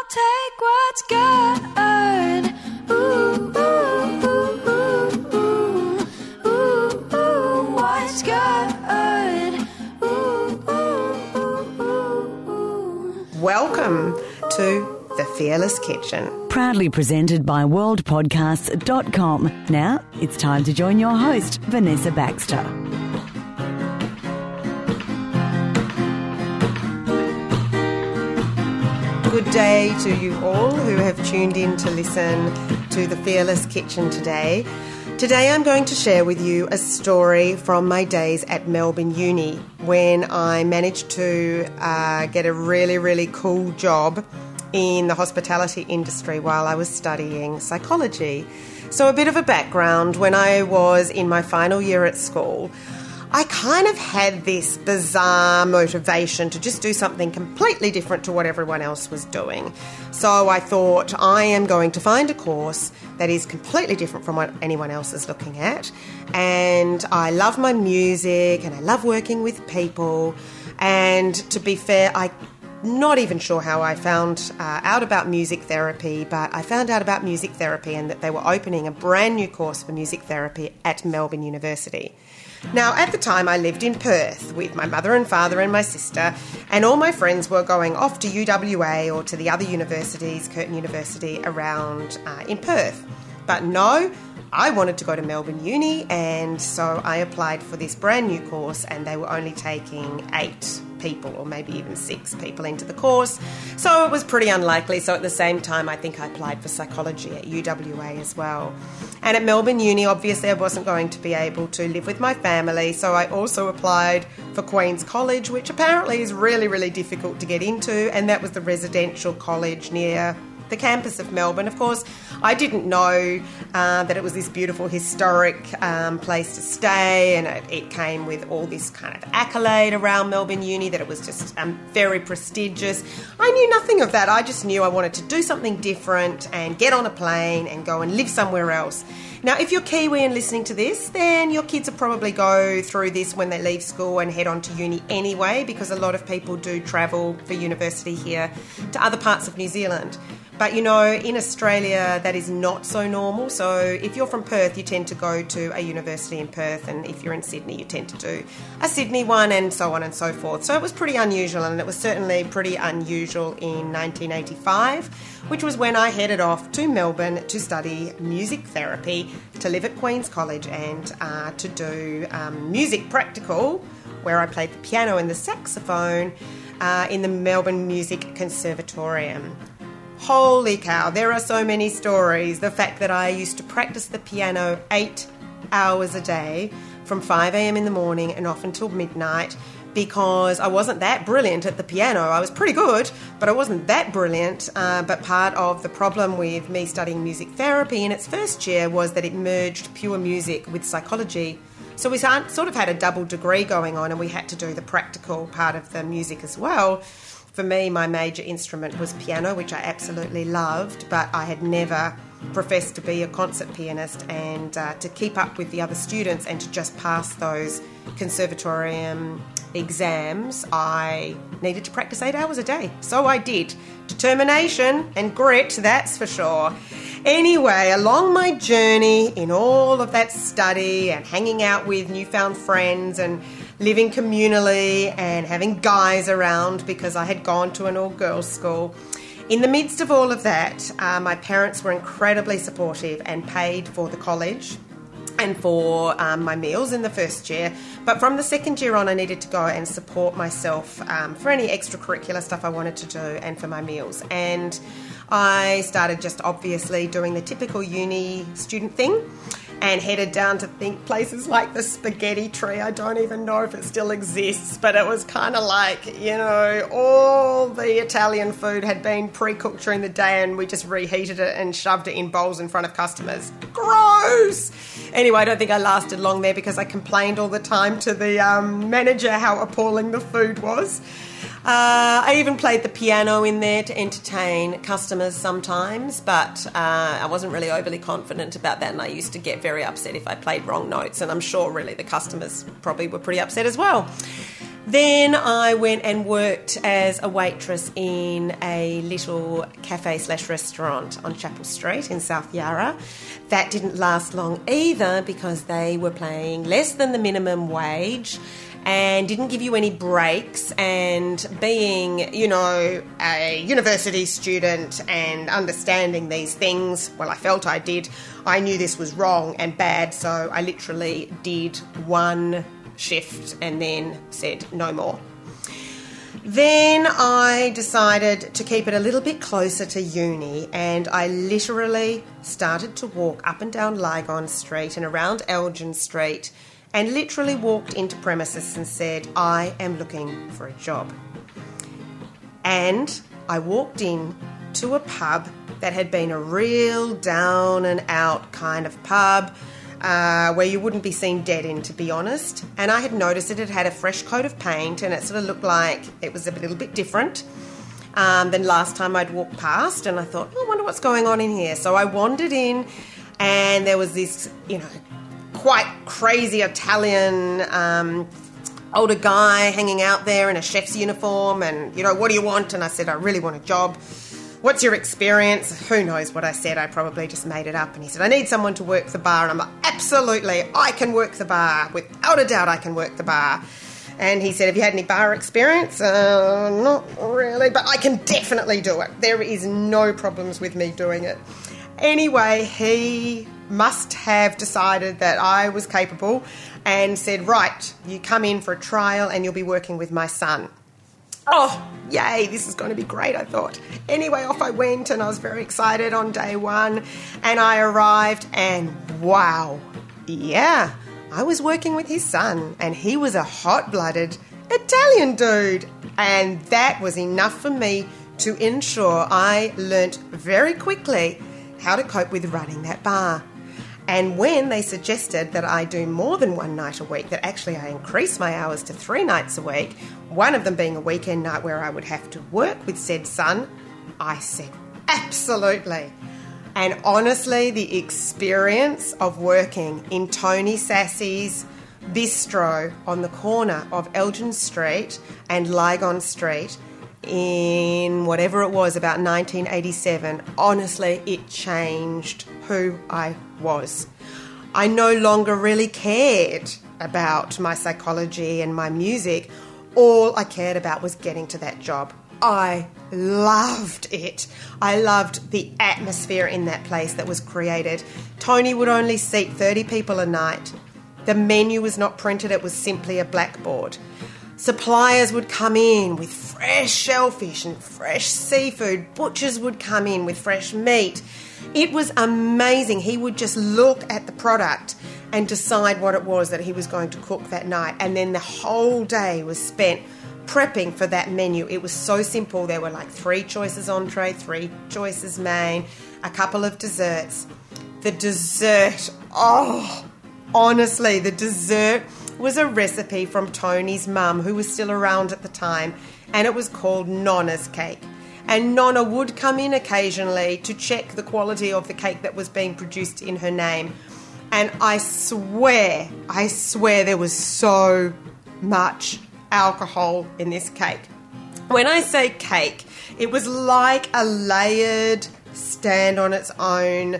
I'll take what's good. Ooh, ooh, ooh, ooh, ooh, ooh, ooh, what's good? Ooh, ooh, ooh, ooh, ooh. Welcome to The Fearless Kitchen. Proudly presented by worldpodcasts.com. Now it's time to join your host, Vanessa Baxter. Good day to you all who have tuned in to listen to The Fearless Kitchen today. Today I'm going to share with you a story from my days at Melbourne Uni when I managed to get a really, really cool job in the hospitality industry while I was studying psychology. So a bit of a background, when I was in my final year at school, I kind of had this bizarre motivation to just do something completely different to what everyone else was doing. So I thought, I am going to find a course that is completely different from what anyone else is looking at. And I love my music and I love working with people. And to be fair, I'm not even sure how I found out about music therapy, but I found out about music therapy and that they were opening a brand new course for music therapy at Melbourne University. Now, at the time, I lived in Perth with my mother and father and my sister, and all my friends were going off to UWA or to the other universities, Curtin University, around in Perth. But no, I wanted to go to Melbourne Uni, and so I applied for this brand new course, and they were only taking 8 people or maybe even 6 people into the course. So it was pretty unlikely. So at the same time, I think I applied for psychology at UWA as well. And at Melbourne Uni, obviously, I wasn't going to be able to live with my family. So I also applied for Queen's College, which apparently is really, really difficult to get into. And that was the residential college near the campus of Melbourne. Of course, I didn't know that it was this beautiful historic place to stay, and it came with all this kind of accolade around Melbourne Uni, that it was just very prestigious. I knew nothing of that. I just knew I wanted to do something different and get on a plane and go and live somewhere else. Now, if you're Kiwi and listening to this, then your kids will probably go through this when they leave school and head on to uni anyway, because a lot of people do travel for university here to other parts of New Zealand. But, you know, in Australia, that is not so normal. So if you're from Perth, you tend to go to a university in Perth. And if you're in Sydney, you tend to do a Sydney one, and so on and so forth. So it was pretty unusual, and it was certainly pretty unusual in 1985, which was when I headed off to Melbourne to study music therapy, to live at Queen's College, and to do music practical, where I played the piano and the saxophone in the Melbourne Music Conservatorium. Holy cow, there are so many stories. The fact that I used to practice the piano 8 hours a day from 5 a.m. in the morning and off until midnight, because I wasn't that brilliant at the piano. I was pretty good, but I wasn't that brilliant. But part of the problem with me studying music therapy in its first year was that it merged pure music with psychology. So we sort of had a double degree going on, and we had to do the practical part of the music as well. For me, my major instrument was piano, which I absolutely loved, but I had never professed to be a concert pianist, and to keep up with the other students and to just pass those conservatorium exams, I needed to practice 8 hours a day. So I did. Determination and grit, that's for sure. Anyway, along my journey in all of that study and hanging out with newfound friends and living communally and having guys around because I had gone to an all-girls school, in the midst of all of that, my parents were incredibly supportive and paid for the college and for my meals in the first year. But from the second year on, I needed to go and support myself for any extracurricular stuff I wanted to do and for my meals. And I started just obviously doing the typical uni student thing and headed down to places like the Spaghetti Tree. I don't even know if it still exists, but it was kind of like, you know, all the Italian food had been pre-cooked during the day and we just reheated it and shoved it in bowls in front of customers. Gross! Anyway, I don't think I lasted long there because I complained all the time to the manager how appalling the food was. I even played the piano in there to entertain customers sometimes, but I wasn't really overly confident about that, and I used to get very upset if I played wrong notes, and I'm sure really the customers probably were pretty upset as well. Then I went and worked as a waitress in a little cafe/restaurant on Chapel Street in South Yarra. That didn't last long either because they were paying less than the minimum wage and didn't give you any breaks. And being, a university student and understanding these things, well, I felt I did. I knew this was wrong and bad, so I literally did one shift and then said no more. Then I decided to keep it a little bit closer to uni, and I literally started to walk up and down Lygon Street and around Elgin Street, and literally walked into premises and said, I am looking for a job. And I walked in to a pub that had been a real down and out kind of pub, where you wouldn't be seen dead in, to be honest. And I had noticed it had a fresh coat of paint, and it sort of looked like it was a little bit different than last time I'd walked past. And I thought, I wonder what's going on in here. So I wandered in, and there was this, quite crazy Italian older guy hanging out there in a chef's uniform, and, what do you want? And I said, I really want a job. What's your experience? Who knows what I said? I probably just made it up. And he said, I need someone to work the bar. And I'm like, absolutely, I can work the bar. Without a doubt, I can work the bar. And he said, have you had any bar experience? Not really, but I can definitely do it. There is no problems with me doing it. Anyway, he must have decided that I was capable and said, right, you come in for a trial and you'll be working with my son. Oh, yay, this is going to be great, I thought. Anyway, off I went, and I was very excited on day one, and I arrived, and wow, yeah, I was working with his son, and he was a hot-blooded Italian dude, and that was enough for me to ensure I learnt very quickly how to cope with running that bar. And when they suggested that I do more than one night a week, that actually I increase my hours to 3 nights a week, one of them being a weekend night where I would have to work with said son, I said, absolutely. And honestly, the experience of working in Tony Sassy's bistro on the corner of Elgin Street and Lygon Street in whatever it was, about 1987, honestly, it changed who I was. I no longer really cared about my psychology and my music. All I cared about was getting to that job. I loved it. I loved the atmosphere in that place that was created. Tony would only seat 30 people a night. The menu was not printed, it was simply a blackboard. Suppliers would come in with fresh shellfish and fresh seafood. Butchers would come in with fresh meat. It was amazing. He would just look at the product and decide what it was that he was going to cook that night. And then the whole day was spent prepping for that menu. It was so simple. There were like 3 choices entree, 3 choices main, a couple of desserts. The dessert, honestly, the dessert was a recipe from Tony's mum, who was still around at the time, and it was called Nonna's cake. And Nonna would come in occasionally to check the quality of the cake that was being produced in her name. And I swear there was so much alcohol in this cake. When I say cake, it was like a layered, stand on its own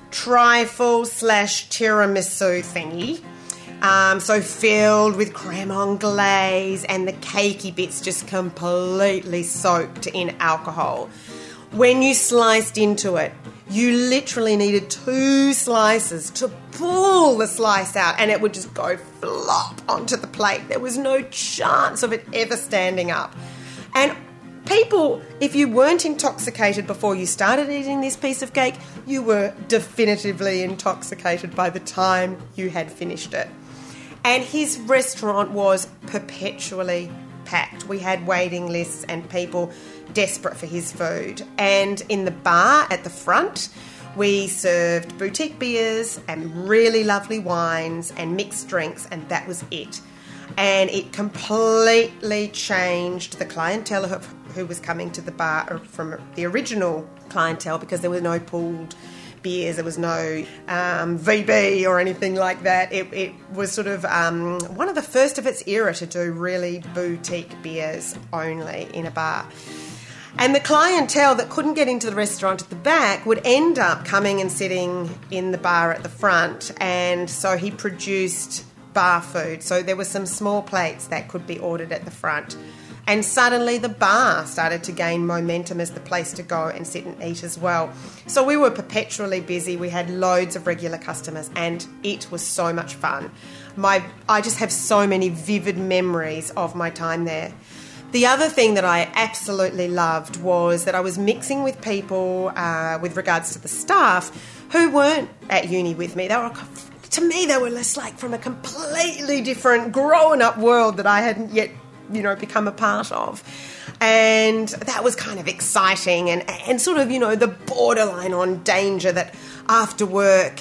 trifle/tiramisu thingy. So filled with creme anglaise and the cakey bits just completely soaked in alcohol. When you sliced into it, you literally needed 2 slices to pull the slice out, and it would just go flop onto the plate. There was no chance of it ever standing up. And people, if you weren't intoxicated before you started eating this piece of cake, you were definitively intoxicated by the time you had finished it. And his restaurant was perpetually packed. We had waiting lists and people desperate for his food. And in the bar at the front, we served boutique beers and really lovely wines and mixed drinks, and that was it. And it completely changed the clientele who was coming to the bar from the original clientele, because there were no pooled boutique beers. There was no VB or anything like that. It was sort of one of the first of its era to do really boutique beers only in a bar. And the clientele that couldn't get into the restaurant at the back would end up coming and sitting in the bar at the front. And so he produced bar food. So there were some small plates that could be ordered at the front. And suddenly the bar started to gain momentum as the place to go and sit and eat as well. So we were perpetually busy. We had loads of regular customers and it was so much fun. I just have so many vivid memories of my time there. The other thing that I absolutely loved was that I was mixing with people with regards to the staff who weren't at uni with me. To me, they were less like from a completely different grown-up world that I hadn't yet, become a part of. And that was kind of exciting and sort of, the borderline on danger that after work,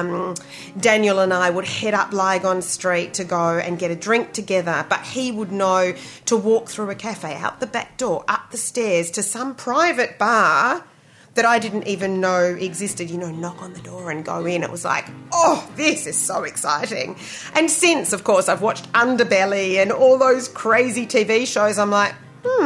Daniel and I would head up Lygon Street to go and get a drink together, but he would know to walk through a cafe, out the back door, up the stairs to some private bar that I didn't even know existed, knock on the door and go in. It was like, oh, this is so exciting. And since, of course, I've watched Underbelly and all those crazy TV shows, I'm like,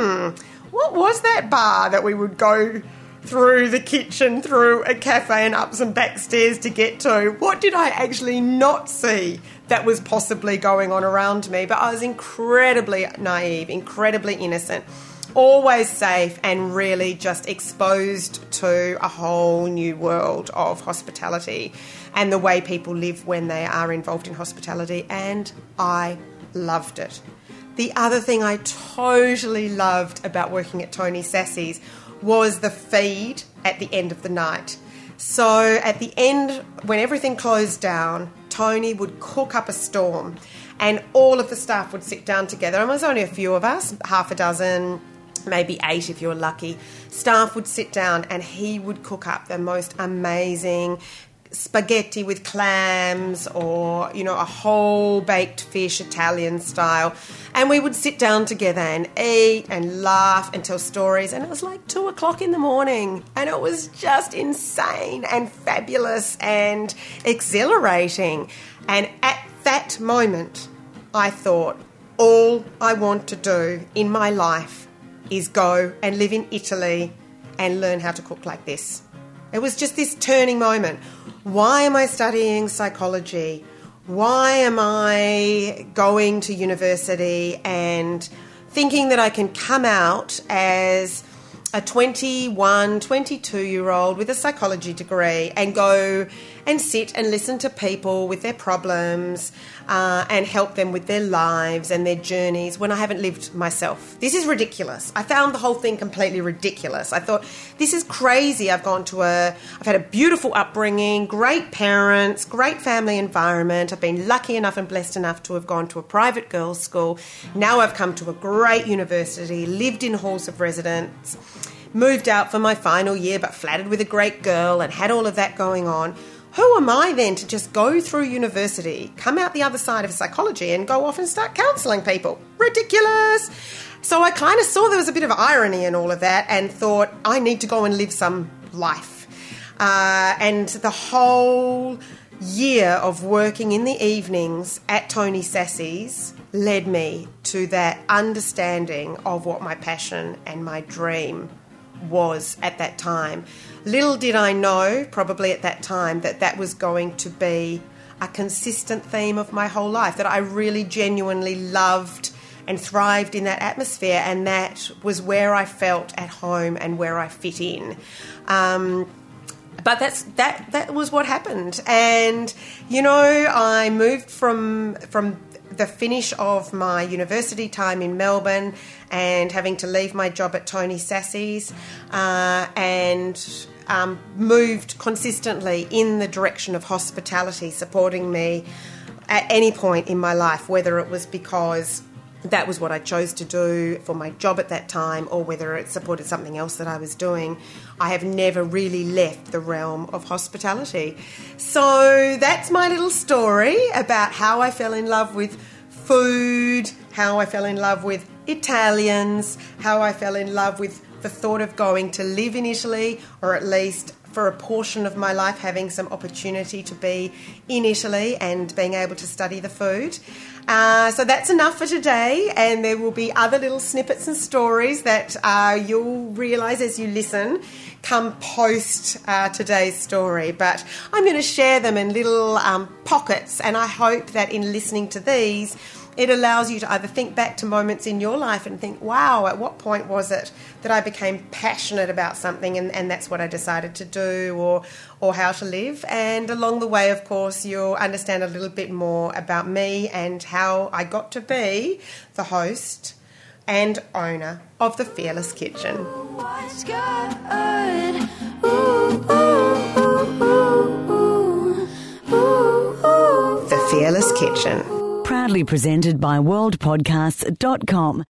what was that bar that we would go through the kitchen, through a cafe and up some back stairs to get to? What did I actually not see that was possibly going on around me? But I was incredibly naive, incredibly innocent, always safe and really just exposed to a whole new world of hospitality and the way people live when they are involved in hospitality, and I loved it. The other thing I totally loved about working at Tony Sassy's was the feed at the end of the night. So at the end, when everything closed down, Tony would cook up a storm and all of the staff would sit down together. And there was only a few of us, half a dozen, maybe 8 if you're lucky. Staff would sit down and he would cook up the most amazing spaghetti with clams or, a whole baked fish Italian style. And we would sit down together and eat and laugh and tell stories. And it was like 2 o'clock in the morning. And it was just insane and fabulous and exhilarating. And at that moment, I thought, all I want to do in my life is go and live in Italy and learn how to cook like this. It was just this turning moment. Why am I studying psychology? Why am I going to university and thinking that I can come out as a 21, 22-year-old with a psychology degree and go and sit and listen to people with their problems and help them with their lives and their journeys when I haven't lived myself? This is ridiculous. I found the whole thing completely ridiculous. I thought, this is crazy. I've had a beautiful upbringing, great parents, great family environment. I've been lucky enough and blessed enough to have gone to a private girls' school. Now I've come to a great university, lived in halls of residence, moved out for my final year but flattered with a great girl and had all of that going on. Who am I then to just go through university, come out the other side of psychology and go off and start counselling people? Ridiculous. So I kind of saw there was a bit of irony in all of that and thought, I need to go and live some life. And the whole year of working in the evenings at Tony Sassy's led me to that understanding of what my passion and my dream was at that time. Little did I know, probably at that time, that was going to be a consistent theme of my whole life, that I really genuinely loved and thrived in that atmosphere, and that was where I felt at home and where I fit in. But that was what happened. And, I moved from the finish of my university time in Melbourne and having to leave my job at Tony Sassy's and moved consistently in the direction of hospitality, supporting me at any point in my life, whether it was because that was what I chose to do for my job at that time or whether it supported something else that I was doing. I have never really left the realm of hospitality. So that's my little story about how I fell in love with food, how I fell in love with Italians, how I fell in love with the thought of going to live in Italy, or at least for a portion of my life having some opportunity to be in Italy and being able to study the food. So that's enough for today, and there will be other little snippets and stories that you'll realise as you listen come post today's story. But I'm going to share them in little pockets, and I hope that in listening to these, it allows you to either think back to moments in your life and think, wow, at what point was it that I became passionate about something and that's what I decided to do, or how to live. And along the way, of course, you'll understand a little bit more about me and how I got to be the host and owner of the Fearless Kitchen. What's good? Ooh, ooh, ooh, ooh, ooh, ooh. The Fearless Kitchen. Proudly presented by worldpodcasts.com.